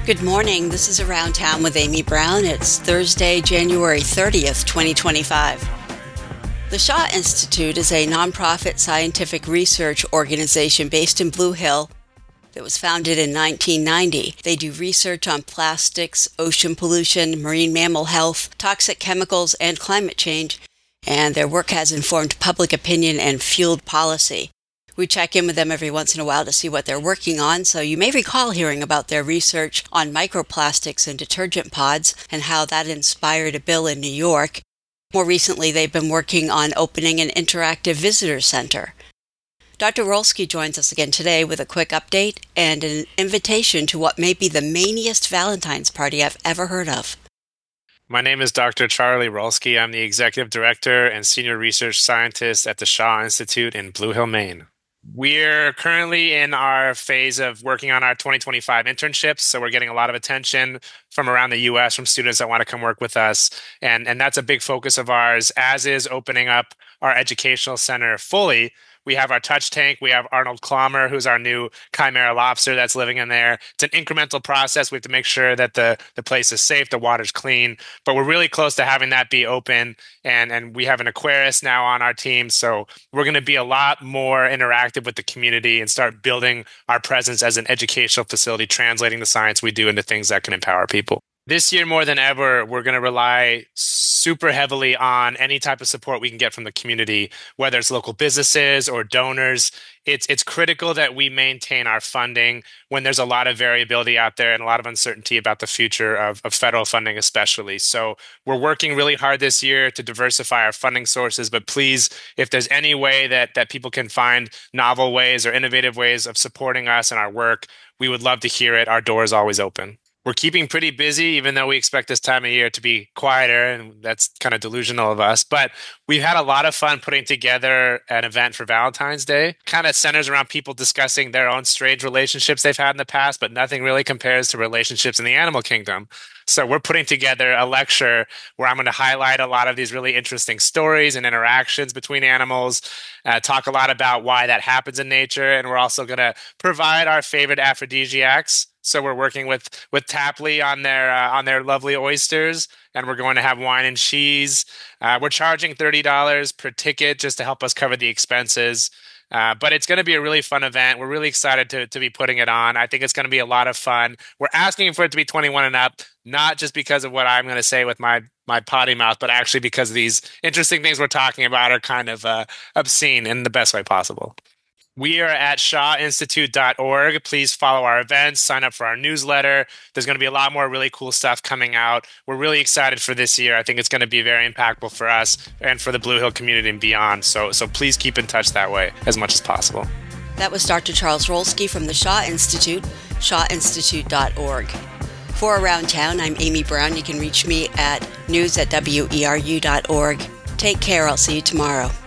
Good morning. This is Around Town with Amy Brown. It's Thursday, January 30th, 2025. The Shaw Institute is a nonprofit scientific research organization based in Blue Hill that was founded in 1990. They do research on plastics, ocean pollution, marine mammal health, toxic chemicals, and climate change, and their work has informed public opinion and fueled policy. We check in with them every once in a while to see what they're working on, so you may recall hearing about their research on microplastics in detergent pods and how that inspired a bill in New York. More recently, they've been working on opening an interactive visitor center. Dr. Rolsky joins us again today with a quick update and an invitation to what may be the maniest Valentine's party I've ever heard of. My name is Dr. Charlie Rolsky. I'm the Executive Director and Senior Research Scientist at the Shaw Institute in Blue Hill, Maine. We're currently in our phase of working on our 2025 internships, so we're getting a lot of attention from around the U.S. from students that want to come work with us, and that's a big focus of ours, as is opening up our educational center fully. We have our touch tank. We have Arnold Klammer, who's our new Chimera lobster that's living in there. It's an incremental process. We have to make sure that the place is safe, the water's clean, but we're really close to having that be open. And we have an aquarist now on our team. So we're going to be a lot more interactive with the community and start building our presence as an educational facility, translating the science we do into things that can empower people. This year, more than ever, we're going to rely super heavily on any type of support we can get from the community, whether it's local businesses or donors. It's critical that we maintain our funding when there's a lot of variability out there and a lot of uncertainty about the future of federal funding especially. So we're working really hard this year to diversify our funding sources, but please, if there's any way that people can find novel ways or innovative ways of supporting us and our work, we would love to hear it. Our door is always open. We're keeping pretty busy, even though we expect this time of year to be quieter, and that's kind of delusional of us. But we've had a lot of fun putting together an event for Valentine's Day. Kind of centers around people discussing their own strange relationships they've had in the past, but nothing really compares to relationships in the animal kingdom. So we're putting together a lecture where I'm going to highlight a lot of these really interesting stories and interactions between animals, talk a lot about why that happens in nature, and we're also going to provide our favorite aphrodisiacs. So we're working with Tapley on their lovely oysters, and we're going to have wine and cheese. We're charging $30 per ticket just to help us cover the expenses. But it's going to be a really fun event. We're really excited to be putting it on. I think it's going to be a lot of fun. We're asking for it to be 21 and up, not just because of what I'm going to say with my potty mouth, but actually because these interesting things we're talking about are kind of obscene in the best way possible. We are at shawinstitute.org. Please follow our events, sign up for our newsletter. There's going to be a lot more really cool stuff coming out. We're really excited for this year. I think it's going to be very impactful for us and for the Blue Hill community and beyond. So please keep in touch that way as much as possible. That was Dr. Charles Rolsky from the Shaw Institute, shawinstitute.org. For Around Town, I'm Amy Brown. You can reach me at news@weru.org. Take care. I'll see you tomorrow.